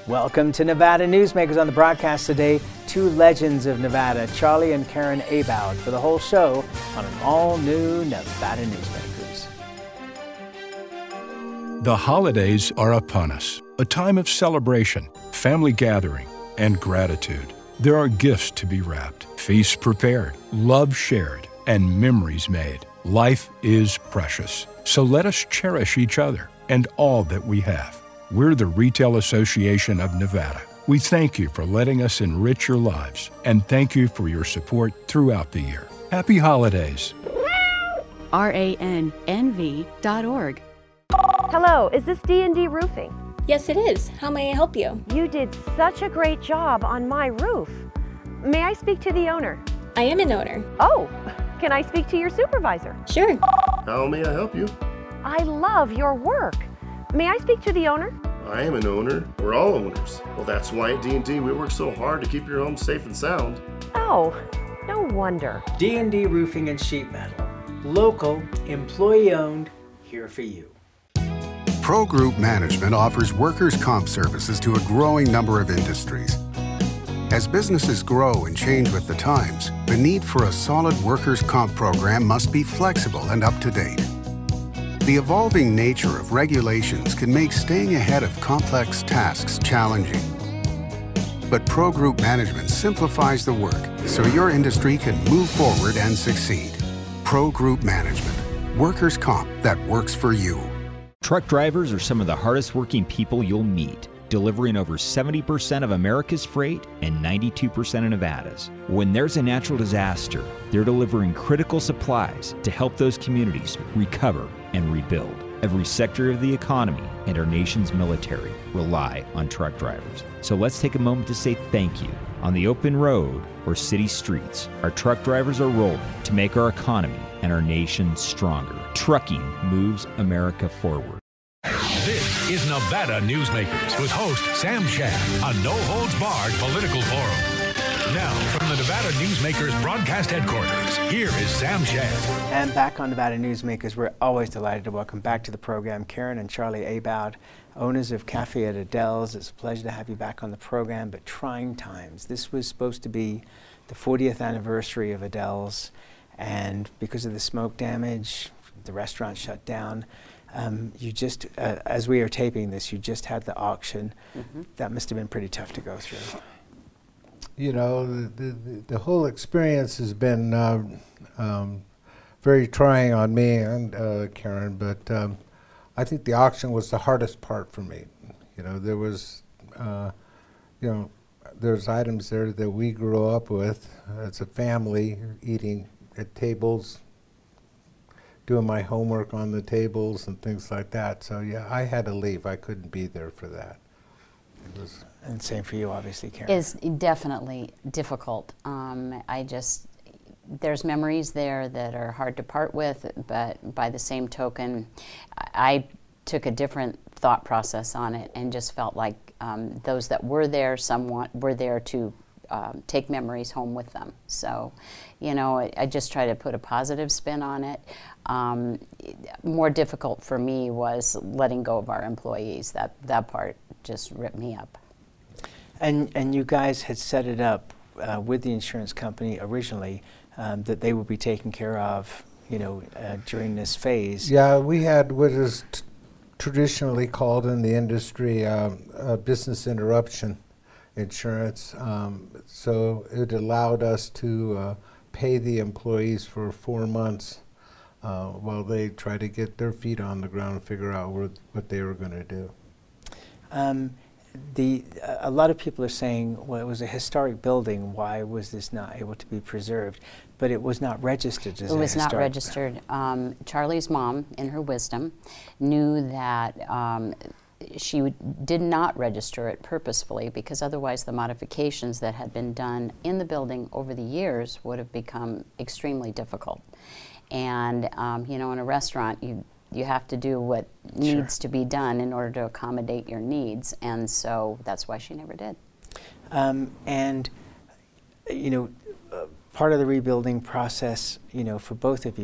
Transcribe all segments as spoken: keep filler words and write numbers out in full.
Welcome to Nevada Newsmakers. On the broadcast today, two legends of Nevada, Charlie and Karen Abowd, for the whole show on an all-new Nevada Newsmakers. The holidays are upon us, a time of celebration, family gathering, and gratitude. There are gifts to be wrapped, feasts prepared, love shared, and memories made. Life is precious, so let us cherish each other and all that we have. We're the Retail Association of Nevada. We thank you for letting us enrich your lives, and thank you for your support throughout the year. Happy holidays. R A N N V dot org. Hello, is this D and D Roofing? Yes, it is. How may I help you? You did such a great job on my roof. May I speak to the owner? I am an owner. Oh, can I speak to your supervisor? Sure. How may I help you? I love your work. May I speak to the owner? I am an owner. We're all owners. Well, that's why at D and D we work so hard to keep your home safe and sound. Oh, no wonder. D and D Roofing and Sheet Metal. Local, employee-owned, here for you. Pro Group Management offers workers' comp services to a growing number of industries. As businesses grow and change with the times, the need for a solid workers' comp program must be flexible and up to date. The evolving nature of regulations can make staying ahead of complex tasks challenging. But Pro Group Management simplifies the work so your industry can move forward and succeed. Pro Group Management. Workers' comp that works for you. Truck drivers are some of the hardest working people you'll meet, delivering over seventy percent of America's freight and ninety-two percent of Nevada's. When there's a natural disaster, they're delivering critical supplies to help those communities recover and rebuild. Every sector of the economy and our nation's military rely on truck drivers. So let's take a moment to say thank you. On the open road or city streets, our truck drivers are rolling to make our economy and our nation stronger. Trucking moves America forward. This is Nevada Newsmakers with host Sam Shad, a no-holds-barred political forum. Now, from the Nevada Newsmakers broadcast headquarters, here is Sam Shad. And back on Nevada Newsmakers, we're always delighted to welcome back to the program Karen and Charlie Abowd, owners of Cafe at Adele's. It's a pleasure to have you back on the program, but trying times. This was supposed to be the fortieth anniversary of Adele's, and because of the smoke damage, the restaurant shut down. Um, you just, uh, as we are taping this, you just had the auction. Mm-hmm. That must have been pretty tough to go through. You know, the, the, the whole experience has been uh, um, very trying on me and uh, Karen, but um, I think the auction was the hardest part for me. You know, there was, uh, you know, there's items there that we grew up with as a family, eating at tables, doing my homework on the tables and things like that. So yeah, I had to leave. I couldn't be there for that. It was and same for you, obviously, Karen. It's definitely difficult. Um, I just, there's memories there that are hard to part with, but by the same token, I took a different thought process on it and just felt like um, those that were there somewhat were there to um, take memories home with them. So, you know, I, I just try to put a positive spin on it. Um, more difficult for me was letting go of our employees. That, that part just ripped me up. And and you guys had set it up uh, with the insurance company originally um, that they would be taken care of, you know, uh, during this phase. Yeah, we had what is t traditionally called in the industry um, uh, business interruption insurance. Um, so it allowed us to uh, pay the employees for four months uh, while they try to get their feet on the ground and figure out where, what they were going to do. Um, The, uh, a lot of people are saying, well, it was a historic building, why was this not able to be preserved? But it was not registered as a It was not historic registered. Um, Charlie's mom, in her wisdom, knew that um, she would, did not register it purposefully, because otherwise the modifications that had been done in the building over the years would have become extremely difficult. And, um, you know, in a restaurant, you you have to do what Sure. needs to be done in order to accommodate your needs, and so that's why she never did. Um, and, you know, uh, part of the rebuilding process, you know, for both of you,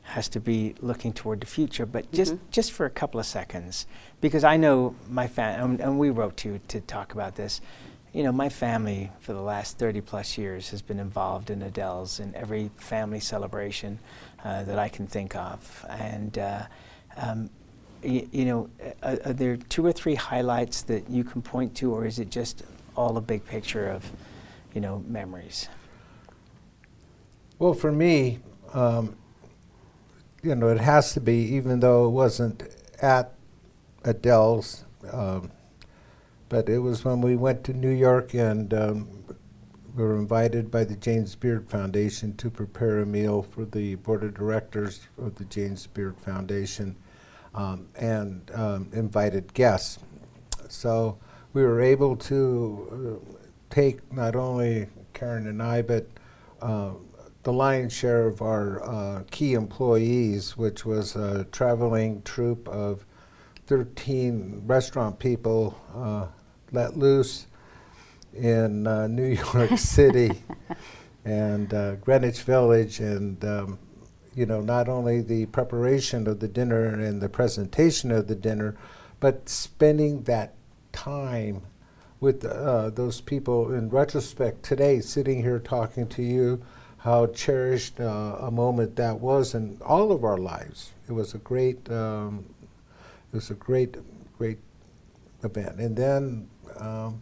has to be looking toward the future, but just, Mm-hmm. just for a couple of seconds, because I know my family, and, and we wrote to you to talk about this. You know, my family for the last thirty plus years has been involved in Adele's in every family celebration uh, that I can think of. And, uh, um, y you know, are, are there two or three highlights that you can point to, or is it just all a big picture of, you know, memories? Well, for me, um, you know, it has to be, even though it wasn't at Adele's, um, but it was when we went to New York, and um, we were invited by the James Beard Foundation to prepare a meal for the board of directors of the James Beard Foundation, um, and um, invited guests. So we were able to uh, take not only Karen and I, but uh, the lion's share of our uh, key employees, which was a traveling troupe of thirteen restaurant people uh, let loose in uh, New York City and uh, Greenwich Village, and um, you know, not only the preparation of the dinner and the presentation of the dinner, but spending that time with uh, those people. In retrospect, today, sitting here talking to you, how cherished uh, a moment that was in all of our lives. It was a great, um, it was a great, great event. And then um,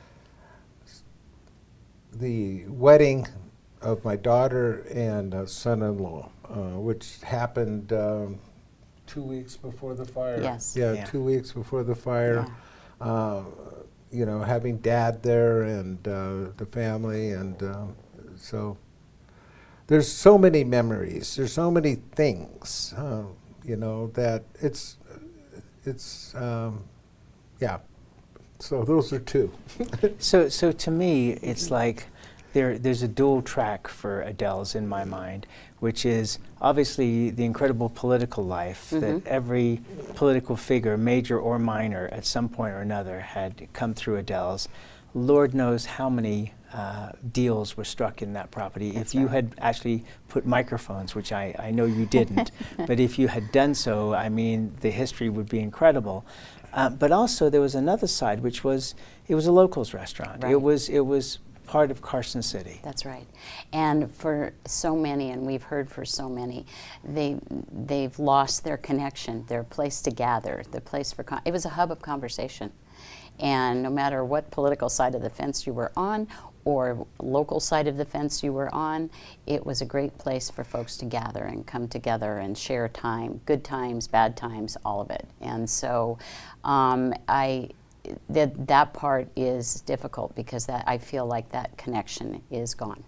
the wedding of my daughter and uh, son-in-law, uh, which happened um, two weeks before the fire. Yes. Yeah, Yeah. two weeks before the fire. Yeah. Uh, you know, having Dad there and uh, the family, and uh, so there's so many memories. There's so many things, uh, you know, that it's, it's, um, yeah. So those are two. So, so to me, it's like there, there's a dual track for Adele's in my mind, which is obviously the incredible political life Mm-hmm. that every political figure, major or minor, at some point or another had come through Adele's. Lord knows how many uh, deals were struck in that property. That's if you right. had actually put microphones, which I, I know you didn't, but if you had done so, I mean, the history would be incredible. Uh, but also there was another side, which was, it was a locals restaurant. Right. It was, it was part of Carson City. That's right. And for so many, and we've heard for so many, they, they've lost their connection, their place to gather, the place for, con it was a hub of conversation. And no matter what political side of the fence you were on, or local side of the fence you were on, it was a great place for folks to gather and come together and share time, good times, bad times, all of it. And so um, I, that, that part is difficult, because that, I feel like that connection is gone.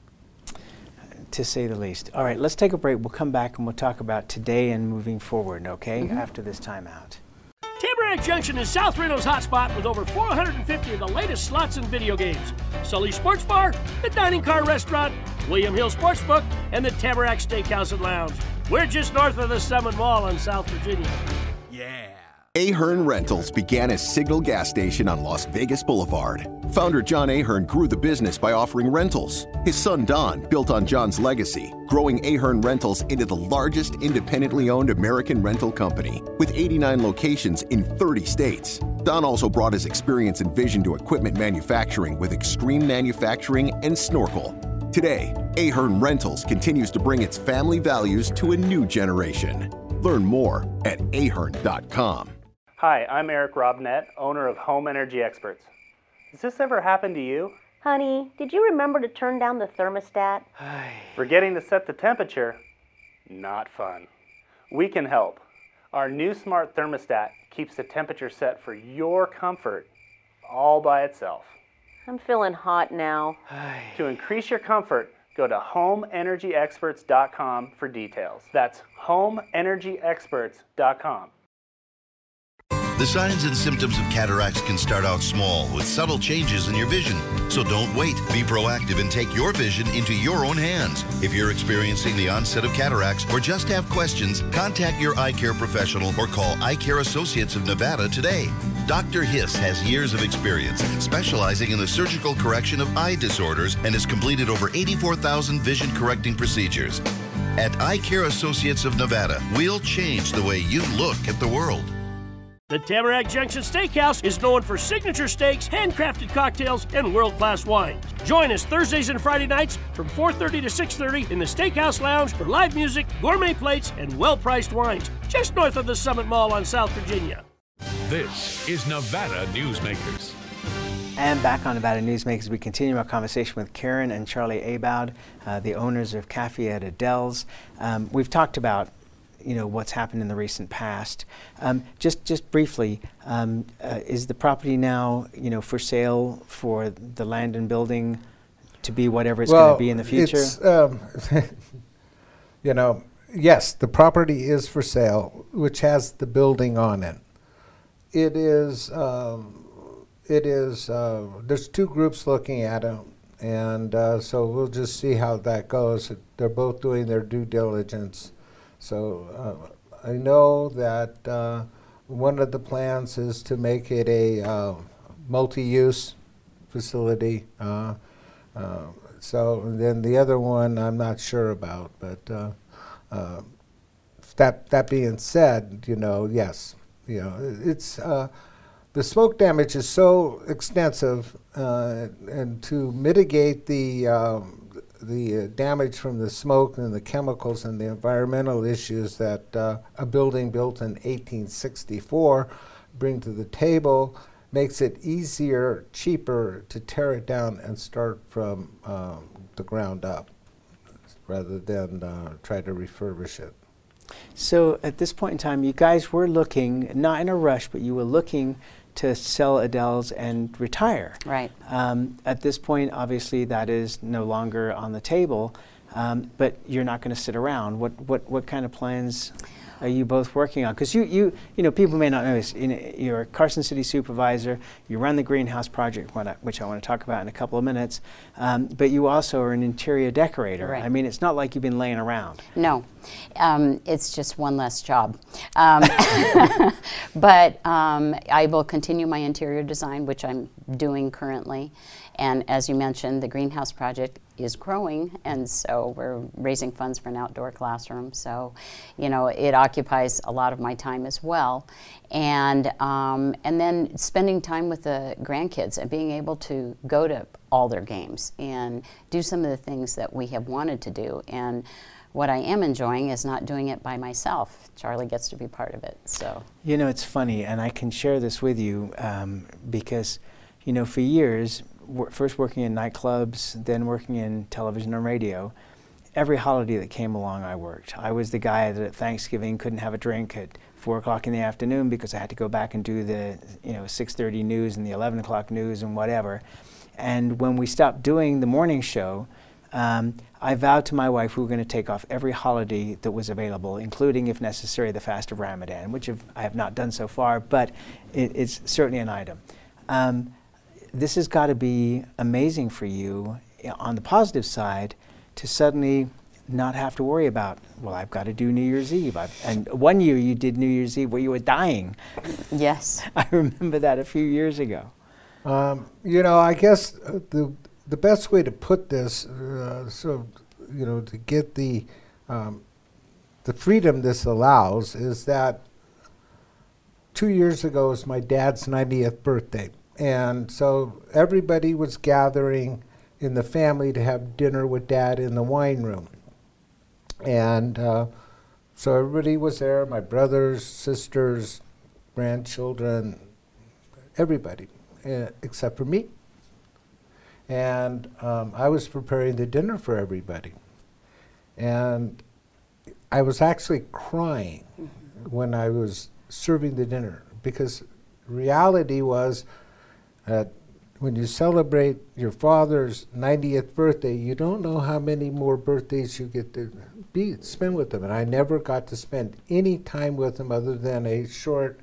To say the least. All right, let's take a break. We'll come back and we'll talk about today and moving forward, okay, Mm-hmm. after this timeout. Tamarack Junction is South Reno's hotspot with over four hundred fifty of the latest slots and video games. Sully Sports Bar, the Dining Car Restaurant, William Hill Sportsbook, and the Tamarack Steakhouse and Lounge. We're just north of the Summit Mall in South Virginia. Yeah. Ahern Rentals began as Signal Gas Station on Las Vegas Boulevard. Founder John Ahern grew the business by offering rentals. His son Don built on John's legacy, growing Ahern Rentals into the largest independently owned American rental company, with eighty-nine locations in thirty states. Don also brought his experience and vision to equipment manufacturing with Extreme Manufacturing and Snorkel. Today, Ahern Rentals continues to bring its family values to a new generation. Learn more at ahern dot com. Hi, I'm Eric Robnett, owner of Home Energy Experts. Has this ever happened to you? Honey, did you remember to turn down the thermostat? Forgetting to set the temperature? Not fun. We can help. Our new smart thermostat keeps the temperature set for your comfort all by itself. I'm feeling hot now. To increase your comfort, go to home energy experts dot com for details. That's home energy experts dot com. The signs and symptoms of cataracts can start out small with subtle changes in your vision. So don't wait. Be proactive and take your vision into your own hands. If you're experiencing the onset of cataracts or just have questions, contact your eye care professional or call Eye Care Associates of Nevada today. Doctor Hiss has years of experience specializing in the surgical correction of eye disorders and has completed over eighty-four thousand vision correcting procedures. At Eye Care Associates of Nevada, we'll change the way you look at the world. The Tamarack Junction Steakhouse is known for signature steaks, handcrafted cocktails, and world-class wines. Join us Thursdays and Friday nights from four thirty to six thirty in the Steakhouse Lounge for live music, gourmet plates, and well-priced wines, just north of the Summit Mall on South Virginia. This is Nevada Newsmakers. And back on Nevada Newsmakers, we continue our conversation with Karen and Charlie Aboud, uh, the owners of Cafe at Adele's. Um, we've talked about, you know, what's happened in the recent past. Um, just, just briefly, um, uh, is the property now, you know, for sale for the land and building to be whatever it's well, going to be in the future? It's, um, you know, yes, the property is for sale, which has the building on it. It is. Um, It is, uh, there's two groups looking at it, and uh, so we'll just see how that goes. They're both doing their due diligence. So uh, I know that uh, one of the plans is to make it a uh, multi-use facility. Uh, uh, so then the other one I'm not sure about, but uh, uh, that, that being said, you know, yes, you know, it's, uh, the smoke damage is so extensive, uh, and to mitigate the um, the uh, damage from the smoke and the chemicals and the environmental issues that uh, a building built in eighteen sixty-four bring to the table, makes it easier, cheaper to tear it down and start from um, the ground up, rather than uh, try to refurbish it. So at this point in time, you guys were looking, not in a rush, but you were looking to sell Adele's and retire. Right. Um, at this point, obviously, that is no longer on the table, um, but you're not going to sit around. What, what, what kind of plans are you both working on? Because you, you, you know, people may not know this. You know, you're a Carson City supervisor. You run the greenhouse project, which I want to talk about in a couple of minutes. Um, but you also are an interior decorator. Right. I mean, it's not like you've been laying around. No, um, it's just one less job. Um, but um, I will continue my interior design, which I'm doing currently. And as you mentioned, the greenhouse project is growing, and so we're raising funds for an outdoor classroom. So, you know, it occupies a lot of my time as well. And um, and then spending time with the grandkids and being able to go to all their games and do some of the things that we have wanted to do. And what I am enjoying is not doing it by myself. Charlie gets to be part of it. So, you know, it's funny, and I can share this with you um, because, you know, for years, first working in nightclubs, then working in television and radio, every holiday that came along I worked. I was the guy that at Thanksgiving couldn't have a drink at four o'clock in the afternoon because I had to go back and do the, you know, six thirty news and the eleven o'clock news and whatever. And when we stopped doing the morning show, um, I vowed to my wife we were going to take off every holiday that was available, including, if necessary, the fast of Ramadan, which have, I have not done so far, but it, it's certainly an item. Um, This has got to be amazing for you, on the positive side, to suddenly not have to worry about, well, I've got to do New Year's Eve. I've, and one year you did New Year's Eve where you were dying. Yes. I remember that a few years ago. Um, you know, I guess uh, the the best way to put this, uh, so you know, to get the um, the freedom this allows, is that two years ago was my dad's ninetieth birthday. And so everybody was gathering in the family to have dinner with Dad in the wine room. And uh, so everybody was there, my brothers, sisters, grandchildren, everybody, uh, except for me. And um, I was preparing the dinner for everybody. And I was actually crying when I was serving the dinner, because reality was, Uh, when you celebrate your father's ninetieth birthday, you don't know how many more birthdays you get to be, spend with him. And I never got to spend any time with him other than a short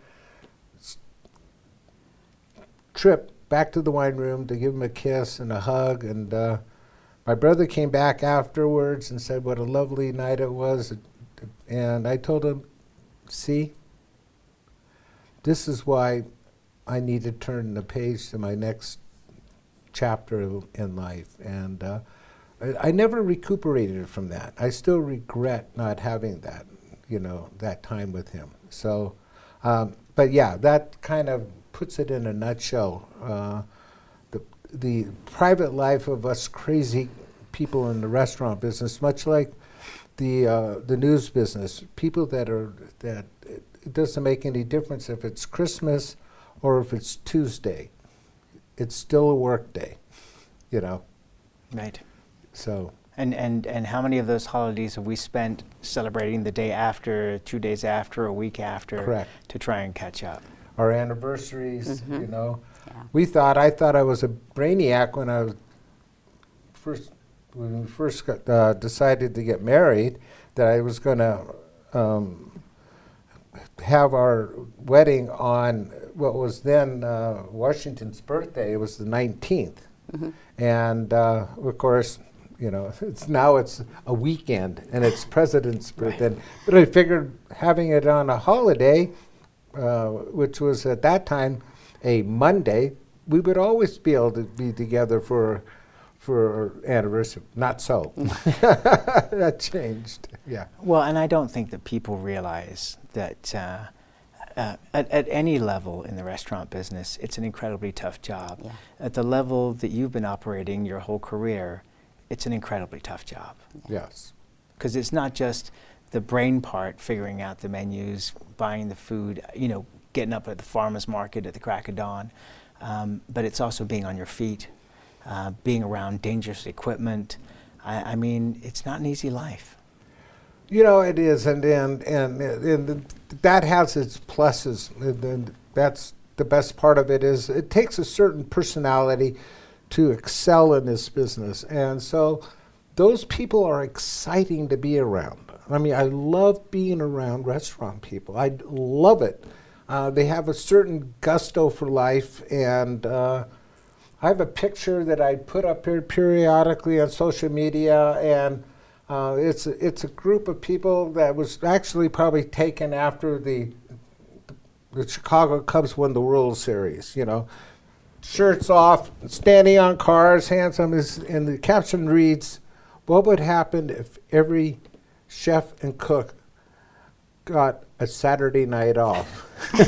trip back to the wine room to give him a kiss and a hug. And uh, my brother came back afterwards and said what a lovely night it was. And I told him, see, this is why I need to turn the page to my next chapter in life. And uh, I, I never recuperated from that. I still regret not having that, you know, that time with him. So, um, but yeah, that kind of puts it in a nutshell. Uh, the the private life of us crazy people in the restaurant business, much like the uh, the news business, people that are that it doesn't make any difference if it's Christmas or if it's Tuesday. It's still a work day, you know. Right. So. And, and, and how many of those holidays have we spent celebrating the day after, two days after, a week after, Correct. to try and catch up? Our anniversaries, Mm-hmm. you know. Yeah. We thought, I thought I was a brainiac when I was first, when we first got, uh, decided to get married, that I was going to um, have our wedding on what was then uh, Washington's birthday. It was the nineteenth. Mm-hmm. And uh, of course, you know, it's now it's a weekend and it's President's birthday. Right. But I figured having it on a holiday, uh, which was at that time a Monday, we would always be able to be together for for anniversary. Not so. That changed. Yeah. Well, and I don't think that people realize that uh, uh, at, at any level in the restaurant business, it's an incredibly tough job. Yeah. At the level that you've been operating your whole career, it's an incredibly tough job. Yes. Because it's not just the brain part, figuring out the menus, buying the food, you know, getting up at the farmer's market at the crack of dawn, um, but it's also being on your feet, uh, being around dangerous equipment. I, I mean, it's not an easy life. You know, it is, and and and, and that has its pluses, and, and that's the best part of it is it takes a certain personality to excel in this business, and so those people are exciting to be around. I mean, I love being around restaurant people. I love it. Uh, they have a certain gusto for life, and uh, I have a picture that I put up here periodically on social media, and uh, it's a, it's a group of people that was actually probably taken after the the Chicago Cubs won the World Series. You know, shirts off, standing on cars, hands on his, and the caption reads, "What would happen if every chef and cook got a Saturday night off?"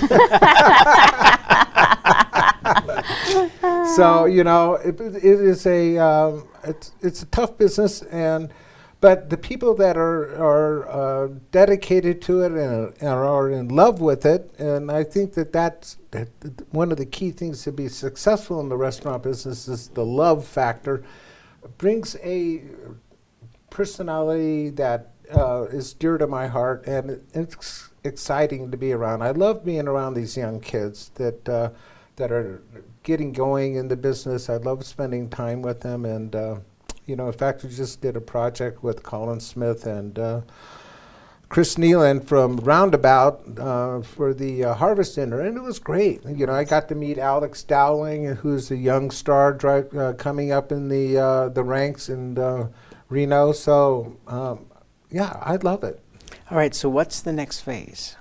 So, you know, it, it is a um, it's it's a tough business, and but the people that are are uh, dedicated to it and, and are in love with it, and I think that that's that one of the key things to be successful in the restaurant business is the love factor. It brings a personality that uh, is dear to my heart, and it, it's exciting to be around. I love being around these young kids that uh, that are getting going in the business. I love spending time with them, and uh, you know, in fact, we just did a project with Colin Smith and uh, Chris Nealon from Roundabout uh, for the uh, Harvest Dinner, and it was great. You know, I got to meet Alex Dowling, who's a young star dri- uh, coming up in the uh, the ranks in uh, Reno. So, um, yeah, I love it. All right, so what's the next phase?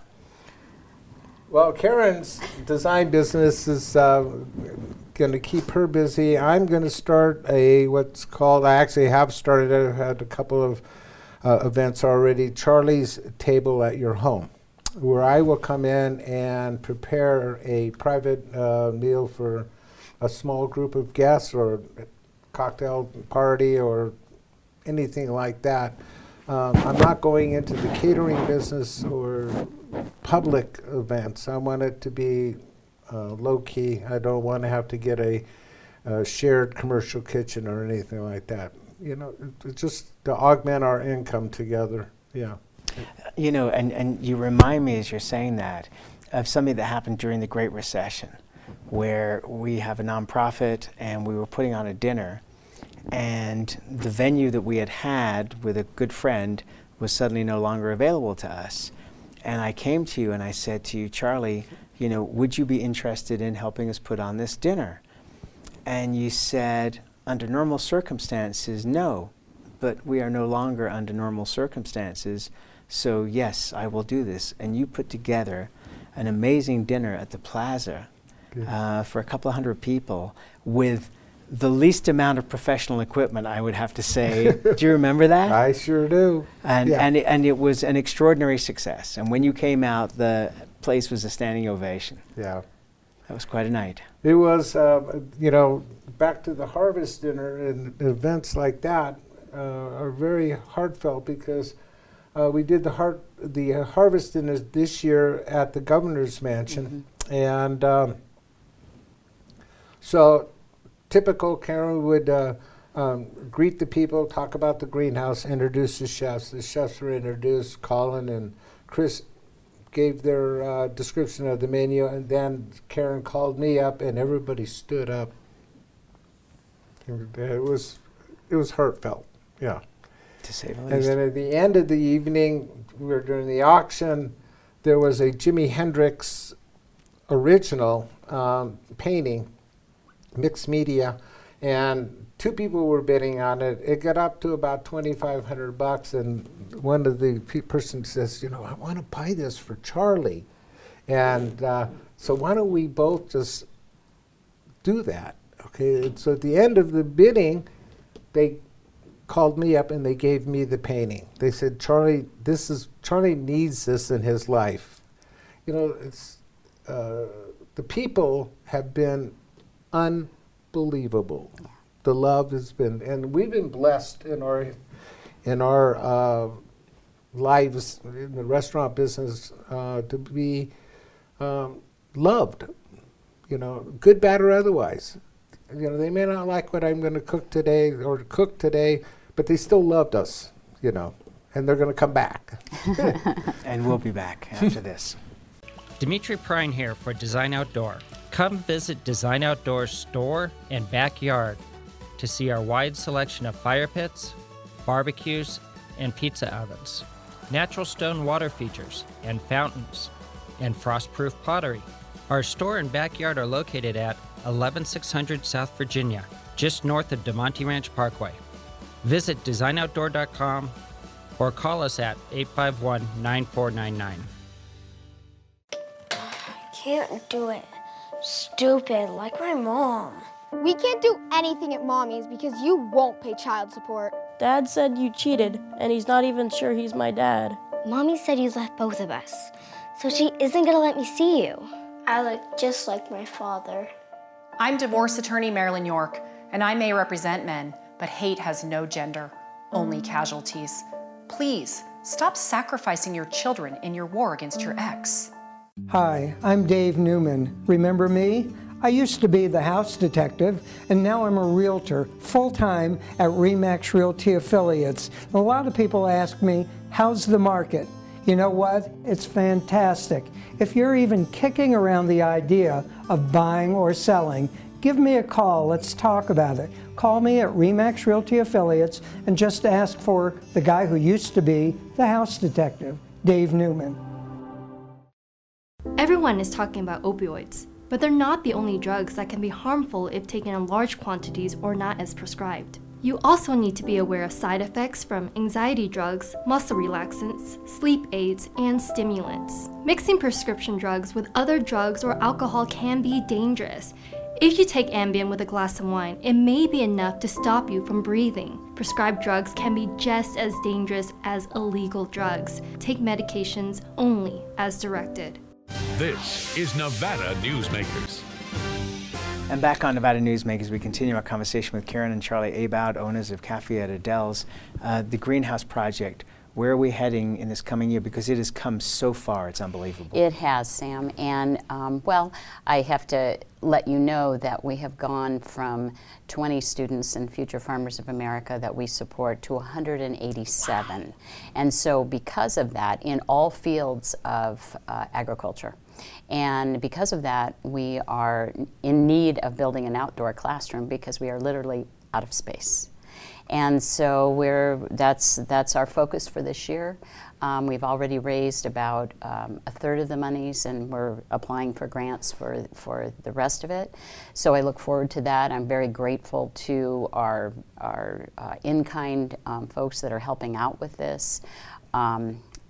Well, Karen's design business is uh, going to keep her busy. I'm going to start a what's called, I actually have started, I've had a couple of uh, events already, Charlie's Table at Your Home, where I will come in and prepare a private uh, meal for a small group of guests or a cocktail party or anything like that. Um, I'm not going into the catering business or public events. I want it to be uh, low-key. I don't want to have to get a, a shared commercial kitchen or anything like that. You know, it, it just to augment our income together. Yeah. You know, and, and you remind me as you're saying that of something that happened during the Great Recession, where we have a nonprofit and we were putting on a dinner, and the venue that we had had with a good friend was suddenly no longer available to us. And I came to you and I said to you, Charlie, you know, would you be interested in helping us put on this dinner? And you said, under normal circumstances, no, but we are no longer under normal circumstances, so yes, I will do this. And you put together an amazing dinner at the Plaza uh, for a couple of hundred people with the least amount of professional equipment, I would have to say. Do you remember that? I sure do. And yeah. and it, and it was an extraordinary success. And when you came out, the place was a standing ovation. Yeah. That was quite a night. It was, uh, you know, back to the harvest dinner, and events like that uh, are very heartfelt because uh, we did the heart the uh, harvest dinner this year at the governor's mansion, mm-hmm. and um, so typical Karen would uh, um, greet the people, talk about the greenhouse, introduce the chefs. The chefs were introduced. Colin and Chris gave their uh, description of the menu, and then Karen called me up, and everybody stood up. It was, it was heartfelt, yeah. To say the least. And then at the end of the evening, we were during the auction, there was a Jimi Hendrix original um, painting, mixed media, and two people were bidding on it. It got up to about twenty-five hundred bucks, and one of the pe person says, you know, I want to buy this for Charlie. And uh, so why don't we both just do that? Okay, and so at the end of the bidding, they called me up and they gave me the painting. They said, Charlie, this is, Charlie needs this in his life. You know, it's, uh, the people have been unbelievable. The love has been, and we've been blessed in our, in our uh, lives in the restaurant business uh, to be um, loved, you know, good, bad, or otherwise. You know, they may not like what I'm going to cook today or cook today, but they still loved us, you know, and they're going to come back. And we'll be back after this. Dimitri Prine here for Design Outdoor. Come visit Design Outdoor's store and backyard to see our wide selection of fire pits, barbecues, and pizza ovens, natural stone water features and fountains, and frost-proof pottery. Our store and backyard are located at eleven six hundred South Virginia, just north of DeMonte Ranch Parkway. Visit design outdoor dot com or call us at eight five one, nine four nine nine. Can't do it. Stupid, like my mom. We can't do anything at Mommy's because you won't pay child support. Dad said you cheated, and he's not even sure he's my dad. Mommy said you left both of us, so she isn't gonna let me see you. I look just like my father. I'm divorce attorney Marilyn York, and I may represent men, but hate has no gender, only casualties. Please, stop sacrificing your children in your war against your ex. Hi, I'm Dave Newman. Remember me? I used to be the house detective, and now I'm a realtor, full-time at RE/MAX Realty Affiliates. And a lot of people ask me, how's the market? You know what? It's fantastic. If you're even kicking around the idea of buying or selling, give me a call. Let's talk about it. Call me at RE/MAX Realty Affiliates and just ask for the guy who used to be the house detective, Dave Newman. Everyone is talking about opioids, but they're not the only drugs that can be harmful if taken in large quantities or not as prescribed. You also need to be aware of side effects from anxiety drugs, muscle relaxants, sleep aids, and stimulants. Mixing prescription drugs with other drugs or alcohol can be dangerous. If you take Ambien with a glass of wine, it may be enough to stop you from breathing. Prescribed drugs can be just as dangerous as illegal drugs. Take medications only as directed. This is Nevada Newsmakers. And back on Nevada Newsmakers, we continue our conversation with Karen and Charlie Aboud, owners of Cafe at Adele's. Uh, the Greenhouse Project, where are we heading in this coming year? Because it has come so far, it's unbelievable. It has, Sam. And, um, well, I have to let you know that we have gone from twenty students in Future Farmers of America that we support to one hundred eighty-seven. Wow. And so because of that, in all fields of uh, agriculture, and because of that, we are in need of building an outdoor classroom because we are literally out of space. And so we're, that's, that's our focus for this year. Um, we've already raised about um, a third of the monies, and we're applying for grants for, for the rest of it. So I look forward to that. I'm very grateful to our, our uh, in-kind um, folks that are helping out with this. Um,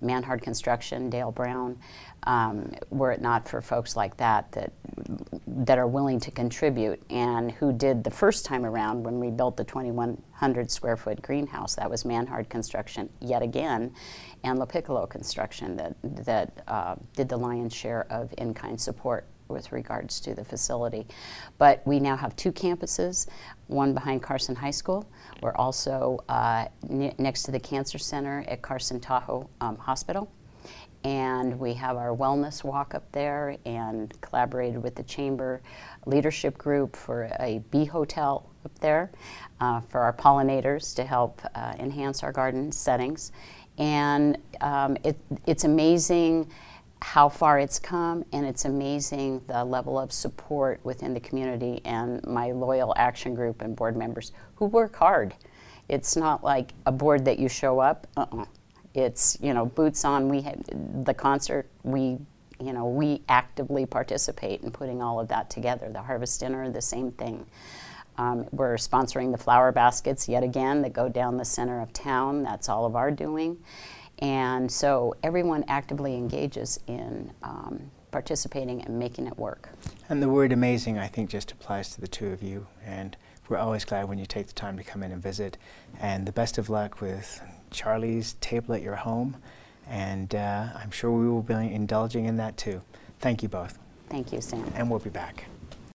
Manhard Construction, Dale Brown. Um, were it not for folks like that, that that are willing to contribute, and who did the first time around when we built the twenty-one hundred square foot greenhouse, that was Manhard Construction yet again, and La Piccolo Construction that, that uh, did the lion's share of in-kind support with regards to the facility. But we now have two campuses, one behind Carson High School. We're also uh, ne next to the Cancer Center at Carson Tahoe um, Hospital. And we have our wellness walk up there, and collaborated with the Chamber Leadership Group for a bee hotel up there uh, for our pollinators to help uh, enhance our garden settings. And um, it, it's amazing how far it's come, and it's amazing the level of support within the community and my loyal action group and board members who work hard. It's not like a board that you show up, uh-uh. It's, you know, boots on. We had the concert, we, you know, we actively participate in putting all of that together. The Harvest Dinner, the same thing. Um, we're sponsoring the flower baskets yet again that go down the center of town. That's all of our doing. And so everyone actively engages in um, participating and making it work. And the word amazing, I think, just applies to the two of you. And we're always glad when you take the time to come in and visit. And the best of luck with Charlie's table at your home. And uh, I'm sure we will be indulging in that too. Thank you both. Thank you, Sam. And we'll be back.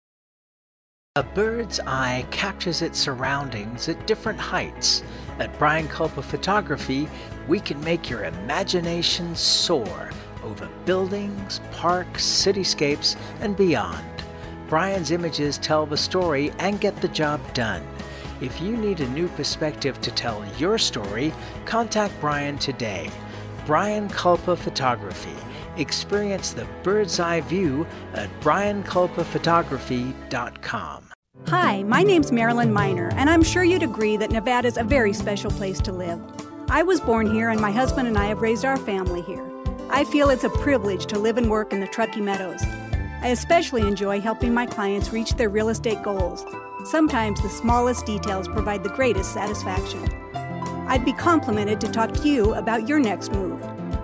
A bird's eye captures its surroundings at different heights. At Brian Culpa Photography, we can make your imagination soar over buildings, parks, cityscapes, and beyond. Brian's images tell the story and get the job done. If you need a new perspective to tell your story, contact Brian today. Brian Culpa Photography. Experience the bird's eye view at brian culpa photography dot com. Hi, my name's Marilyn Miner, and I'm sure you'd agree that Nevada's a very special place to live. I was born here, and my husband and I have raised our family here. I feel it's a privilege to live and work in the Truckee Meadows. I especially enjoy helping my clients reach their real estate goals. Sometimes the smallest details provide the greatest satisfaction. I'd be complimented to talk to you about your next move.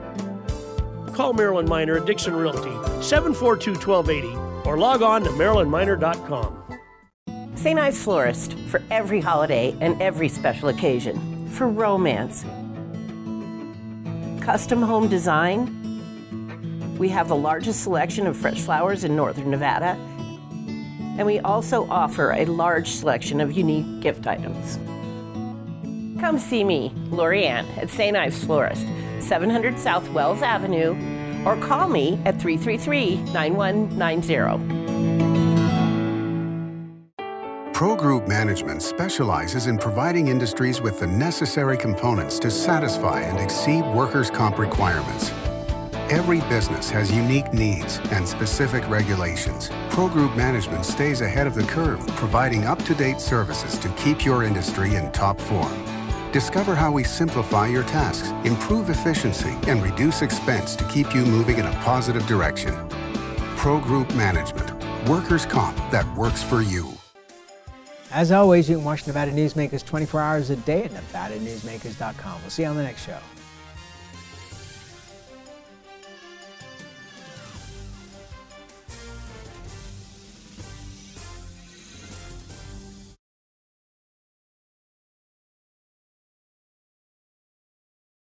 Call Marilyn Miner at Dixon Realty, seven four two, one two eight zero, or log on to marilyn miner dot com. Saint Ives Florist, for every holiday and every special occasion. For romance. Custom home design. We have the largest selection of fresh flowers in northern Nevada. And we also offer a large selection of unique gift items. Come see me, Lori Ann, at Saint Ives Florist, seven hundred South Wells Avenue, or call me at three three three, nine one nine zero. Pro Group Management specializes in providing industries with the necessary components to satisfy and exceed workers' comp requirements. Every business has unique needs and specific regulations. Pro Group Management stays ahead of the curve, providing up-to-date services to keep your industry in top form. Discover how we simplify your tasks, improve efficiency, and reduce expense to keep you moving in a positive direction. Pro Group Management. Workers' comp that works for you. As always, you can watch Nevada Newsmakers twenty-four hours a day at nevada newsmakers dot com. We'll see you on the next show.